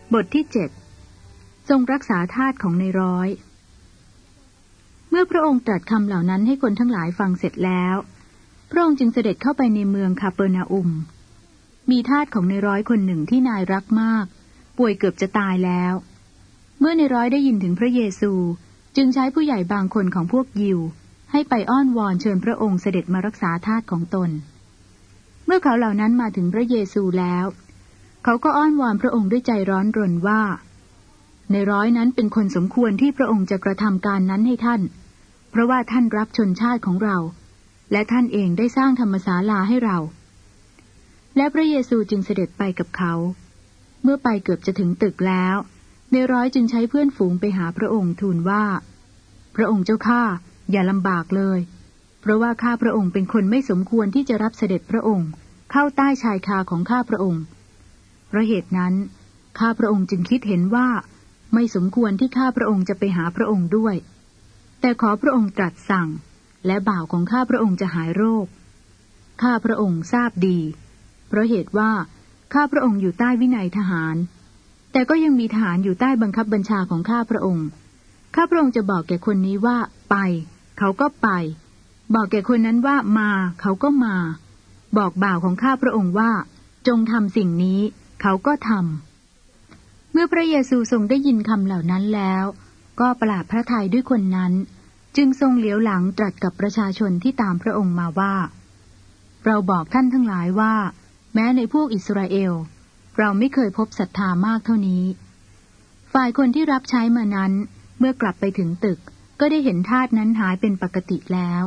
บทที่ 7 ทรงรักษาทาสของในร้อยเมื่อพระองค์ตรัสคำเหล่านั้นให้คนทั้งหลายฟังเสร็จแล้วพระองค์จึงเสด็จเข้าไปในเมืองคาเปอร์นาอุมมีทาสของในร้อยคนหนึ่งที่นายรักมากป่วยเกือบจะตายแล้วเมื่อในร้อยได้ยินถึงพระเยซูจึงใช้ผู้ใหญ่บางคนของพวกยิวให้ไปอ้อนวอนเชิญพระองค์เสด็จมารักษาทาสของตนเมื่อเขาเหล่านั้นมาถึงพระเยซูแล้วเขาก็อ้อนวอนพระองค์ด้วยใจร้อนรนว่าในร้อยนั้นเป็นคนสมควรที่พระองค์จะกระทำการนั้นให้ท่านเพราะว่าท่านรักชนชาติของเราและท่านเองได้สร้างธรรมศาลาให้เราและพระเยซูจึงเสด็จไปกับเขาเมื่อไปเกือบจะถึงตึกแล้วในร้อยจึงใช้เพื่อนฝูงไปหาพระองค์ทูลว่าพระองค์เจ้าข้าอย่าลำบากเลยเพราะว่าข้าพระองค์เป็นคนไม่สมควรที่จะรับเสด็จพระองค์เข้าใต้ชายคาของข้าพระองค์เพราะเหตุนั้นข้าพระองค์จึงคิดเห็นว่าไม่สมควรที่ข้าพระองค์จะไปหาพระองค์ด้วยแต่ขอพระองค์ตรัสสั่งและบ่าวของข้าพระองค์จะหายโรคข้าพระองค์ทราบดีเพราะเหตุว่าข้าพระองค์อยู่ใต้วินัยทหารแต่ก็ยังมีทหารอยู่ใต้บังคับบัญชาของข้าพระองค์ข้าพระองค์จะบอกแก่คนนี้ว่าไปเขาก็ไปบอกแก่คนนั้นว่ามาเขาก็มาบอกบ่าวของข้าพระองค์ว่าจงทำสิ่งนี้เขาก็ทำเมื่อพระเยซูทรงได้ยินคำเหล่านั้นแล้วก็ประหลาดพระทัยด้วยคนนั้นจึงทรงเหลียวหลังตรัสกับประชาชนที่ตามพระองค์มาว่าเราบอกท่านทั้งหลายว่าแม้ในพวกอิสราเอลเราไม่เคยพบศรัทธามากเท่านี้ฝ่ายคนที่รับใช้มานั้นเมื่อกลับไปถึงตึกก็ได้เห็นทาสนั้นหายเป็นปกติแล้ว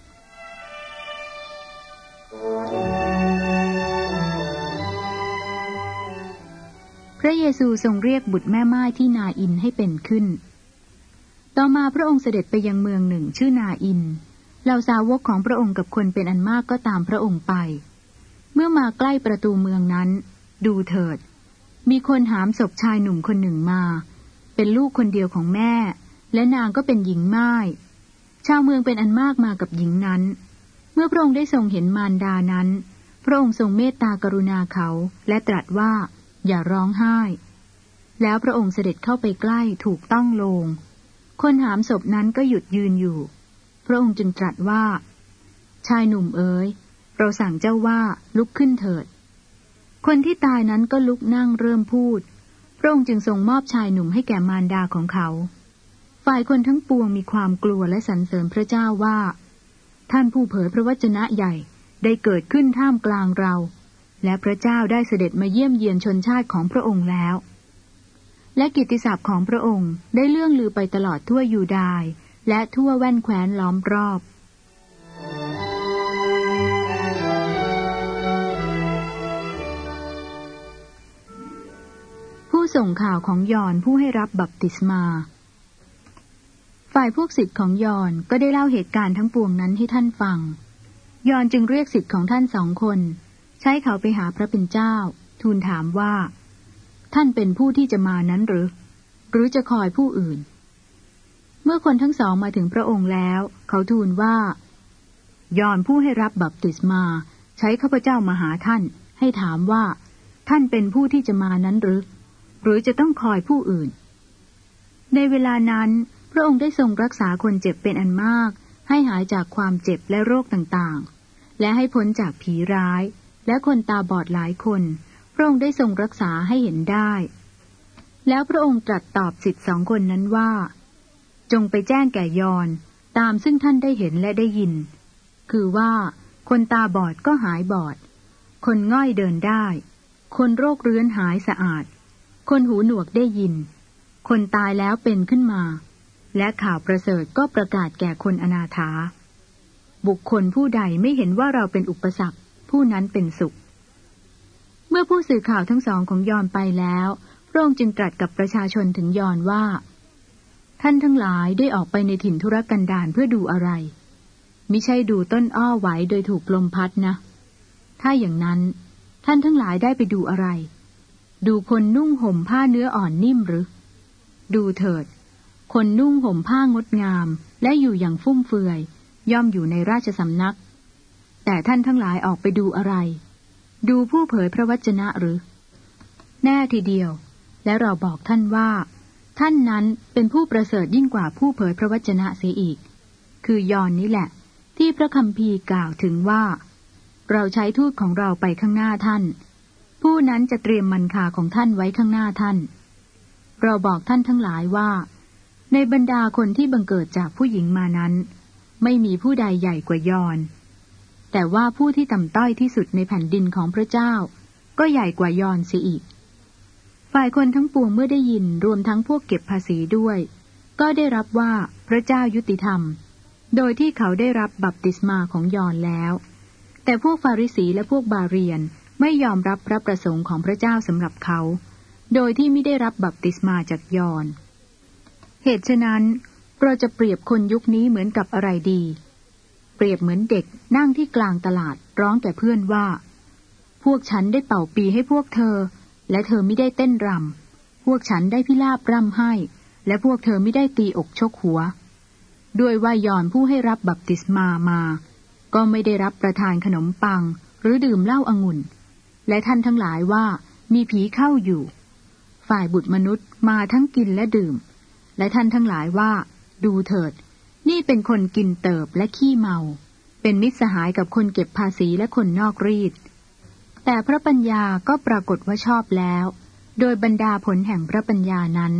พระเยซูทรงเรียกบุตรแม่ม่ายที่นาอินให้เป็นขึ้นต่อมาพระองค์เสด็จไปยังเมืองหนึ่งชื่อนาอินเหล่าสาวกของพระองค์กับคนเป็นอันมากก็ตามพระองค์ไปเมื่อมาใกล้ประตูเมืองนั้นดูเถิดมีคนหามศพชายหนุ่มคนหนึ่งมาเป็นลูกคนเดียวของแม่และนางก็เป็นหญิงม่ายชาวเมืองเป็นอันมากมากับหญิงนั้นเมื่อพระองค์ได้ทรงเห็นมารดานั้นพระองค์ทรงเมตตากรุณาเขาและตรัสว่าอย่าร้องไห้แล้วพระองค์เสด็จเข้าไปใกล้ถูกต้องโลงคนหามศพนั้นก็หยุดยืนอยู่พระองค์จึงตรัสว่าชายหนุ่มเอ๋ยเราสั่งเจ้าว่าลุกขึ้นเถิดคนที่ตายนั้นก็ลุกนั่งเริ่มพูดพระองค์จึงทรงมอบชายหนุ่มให้แก่มารดาของเขาฝ่ายคนทั้งปวงมีความกลัวและสรรเสริญพระเจ้าว่าท่านผู้เผยพระวจนะใหญ่ได้เกิดขึ้นท่ามกลางเราและพระเจ้าได้เสด็จมาเยี่ยมเยียนชนชาติของพระองค์แล้วและกิตติศัพท์ของพระองค์ได้เลื่องลือไปตลอดทั่วยูดาห์และทั่วแว่นแคว้นล้อมรอบผู้ส่งข่าวของยอห์นผู้ให้รับบัพติศมาฝ่ายพวกศิษย์ของยอห์นก็ได้เล่าเหตุการณ์ทั้งปวงนั้นให้ท่านฟังยอห์นจึงเรียกศิษย์ของท่าน2 คนใช้เขาไปหาพระเป็นเจ้าทูลถามว่าท่านเป็นผู้ที่จะมานั้นหรือจะคอยผู้อื่นเมื่อคนทั้งสองมาถึงพระองค์แล้วเขาทูลว่ายอห์นผู้ให้รับบัพติศมาใช้ข้าพเจ้ามาหาท่านให้ถามว่าท่านเป็นผู้ที่จะมานั้นหรือจะต้องคอยผู้อื่นในเวลานั้นพระองค์ได้ทรงรักษาคนเจ็บเป็นอันมากให้หายจากความเจ็บและโรคต่างๆและให้พ้นจากผีร้ายและคนตาบอดหลายคนพระองค์ได้ทรงรักษาให้เห็นได้แล้วพระองค์ตรัสตอบศิษย์2 คนนั้นว่าจงไปแจ้งแก่ยอห์นตามซึ่งท่านได้เห็นและได้ยินคือว่าคนตาบอดก็หายบอดคนง่อยเดินได้คนโรคเรื้อนหายสะอาดคนหูหนวกได้ยินคนตายแล้วเป็นขึ้นมาและข่าวประเสริฐก็ประกาศแก่คนอนาถาบุคคลผู้ใดไม่เห็นว่าเราเป็นอุปสรรคผู้นั้นเป็นสุขเมื่อผู้สื่อข่าวทั้ง2ของยอห์นไปแล้วพระองค์จึงตรัสกับประชาชนถึงยอห์นว่าท่านทั้งหลายได้ออกไปในถิ่นทุรกันดารเพื่อดูอะไรมิใช่ดูต้นอ้อไหวโดยถูกลมพัดนะถ้าอย่างนั้นท่านทั้งหลายได้ไปดูอะไรดูคนนุ่งห่มผ้าเนื้ออ่อนนิ่มหรือดูเถิดคนนุ่งห่มผ้างดงามและอยู่อย่างฟุ่มเฟือยย่อมอยู่ในราชสำนักแต่ท่านทั้งหลายออกไปดูอะไรดูผู้เผยพระวจนะหรือแน่ทีเดียวและเราบอกท่านว่าท่านนั้นเป็นผู้ประเสริฐยิ่งกว่าผู้เผยพระวจนะเสียอีกคือยอห์นนี้แหละที่พระคัมภีร์กล่าวถึงว่าเราใช้ทูตของเราไปข้างหน้าท่านผู้นั้นจะเตรียมมันคาของท่านไว้ข้างหน้าท่านเราบอกท่านทั้งหลายว่าในบรรดาคนที่บังเกิดจากผู้หญิงมานั้นไม่มีผู้ใดใหญ่กว่ายอห์นแต่ว่าผู้ที่ต่ำต้อยที่สุดในแผ่นดินของพระเจ้าก็ใหญ่กว่ายอห์นเสียอีกฝ่ายคนทั้งปวงเมื่อได้ยินรวมทั้งพวกเก็บภาษีด้วยก็ได้รับว่าพระเจ้ายุติธรรมโดยที่เขาได้รับบัพติศมาของยอห์นแล้วแต่พวกฟาริสีและพวกบาเรียนไม่ยอมรับพระประสงค์ของพระเจ้าสำหรับเขาโดยที่ไม่ได้รับบัพติศมาจากยอห์นเหตุฉะนั้นเราจะเปรียบคนยุคนี้เหมือนกับอะไรดีเปรียบเหมือนเด็กนั่งที่กลางตลาดร้องแก่เพื่อนว่าพวกฉันได้เป่าปีให้พวกเธอและเธอไม่ได้เต้นรำพวกฉันได้พิลาบร่ำให้และพวกเธอไม่ได้ตีอกชกหัวด้วยว่ายอห์นผู้ให้รับบัพติศมาก็ไม่ได้รับประทานขนมปังหรือดื่มเหล้าองุ่นและท่านทั้งหลายว่ามีผีเข้าอยู่ฝ่ายบุตรมนุษย์มาทั้งกินและดื่มและท่านทั้งหลายว่าดูเถิดนี่เป็นคนกินเติบและขี้เมาเป็นมิตรสหายกับคนเก็บภาษีและคนนอกรีดแต่พระปัญญาก็ปรากฏว่าชอบแล้วโดยบรรดาผลแห่งพระปัญญานั้น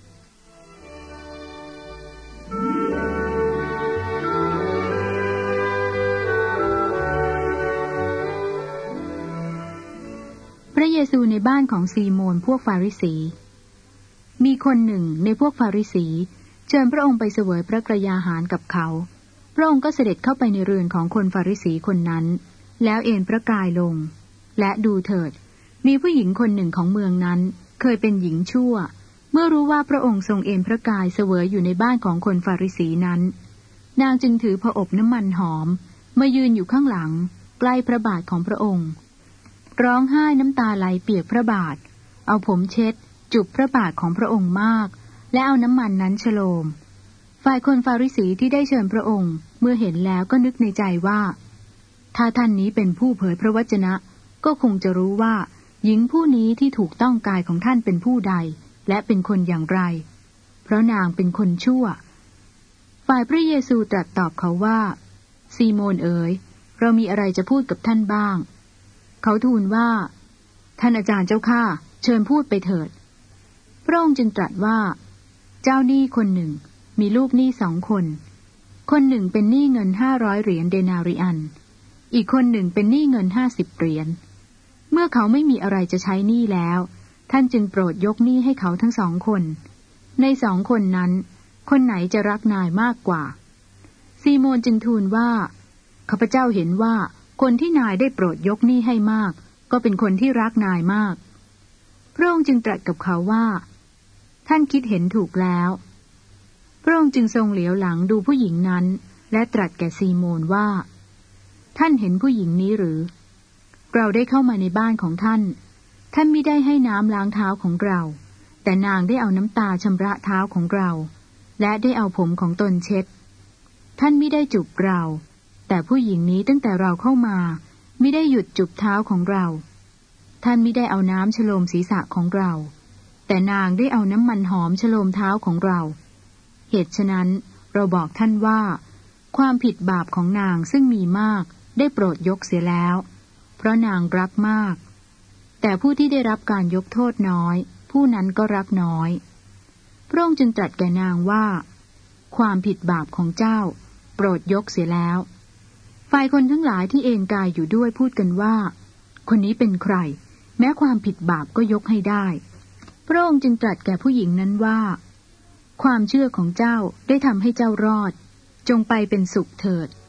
พระเยซูในบ้านของซีโมนพวกฟาริสีมีคนหนึ่งในพวกฟาริสีเชิญพระองค์ไปเสวยพระกรยาหารกับเขาพระองค์ก็เสด็จเข้าไปในเรือนของคนฟาริสีคนนั้นแล้วเอนพระกายลงและดูเถิดมีผู้หญิงคนหนึ่งของเมืองนั้นเคยเป็นหญิงชั่วเมื่อรู้ว่าพระองค์ทรงเอนพระกายเสวยอยู่ในบ้านของคนฟาริสีนั้นนางจึงถือผอบน้ำมันหอมมายืนอยู่ข้างหลังใกล้พระบาทของพระองค์ร้องไห้น้ำตาไหลเปียกพระบาทเอาผมเช็ดจุบพระบาทของพระองค์มากและเอาน้ำมันนั้นฉโลมฝ่ายคนฟาริสีที่ได้เชิญพระองค์เมื่อเห็นแล้วก็นึกในใจว่าถ้าท่านนี้เป็นผู้เผยพระวจนะก็คงจะรู้ว่าหญิงผู้นี้ที่ถูกต้องกายของท่านเป็นผู้ใดและเป็นคนอย่างไรเพราะนางเป็นคนชั่วฝ่ายพระเยซูตรัสตอบเขาว่าซีโมนเอ๋ยเรามีอะไรจะพูดกับท่านบ้างเขาทูลว่าท่านอาจารย์เจ้าข้าเชิญพูดไปเถิดพระองค์จึงตรัสว่าเจ้าหนี้คนหนึ่งมีลูกหนี้2 คนคนหนึ่งเป็นหนี้เงิน500 เหรียญเดนาริอันอีกคนหนึ่งเป็นหนี้เงิน50 เหรียญเมื่อเขาไม่มีอะไรจะใช้หนี้แล้วท่านจึงโปรดยกหนี้ให้เขาทั้ง2 คนใน2 คนนั้นคนไหนจะรักนายมากกว่าซีโมนจึงทูลว่าข้าพเจ้าเห็นว่าคนที่นายได้โปรดยกหนี้ให้มากก็เป็นคนที่รักนายมากพระองค์จึงตรัสกับเขาว่าท่านคิดเห็นถูกแล้วพระองค์จึงทรงเหลียวหลังดูผู้หญิงนั้นและตรัสแก่ซีโมนว่าท่านเห็นผู้หญิงนี้หรือเราได้เข้ามาในบ้านของท่านท่านมิได้ให้น้ำล้างเท้าของเราแต่นางได้เอาน้ำตาชำระเท้าของเราและได้เอาผมของตนเช็ดท่านมิได้จูบเราแต่ผู้หญิงนี้ตั้งแต่เราเข้ามามิได้หยุดจูบเท้าของเราท่านมิได้เอาน้ำฉโลมศีรษะของเราแต่นางได้เอาน้ำมันหอมฉโลมเท้าของเราเหตุฉะนั้นเราบอกท่านว่าความผิดบาปของนางซึ่งมีมากได้โปรดยกเสียแล้วเพราะนางรักมากแต่ผู้ที่ได้รับการยกโทษน้อยผู้นั้นก็รักน้อยพระองค์จึงตรัสแก่นางว่าความผิดบาปของเจ้าโปรดยกเสียแล้วฝ่ายคนทั้งหลายที่เอนกายอยู่ด้วยพูดกันว่าคนนี้เป็นใครแม้ความผิดบาปก็ยกให้ได้พระองค์จึงตรัสแก่ผู้หญิงนั้นว่าความเชื่อของเจ้าได้ทำให้เจ้ารอดจงไปเป็นสุขเถิด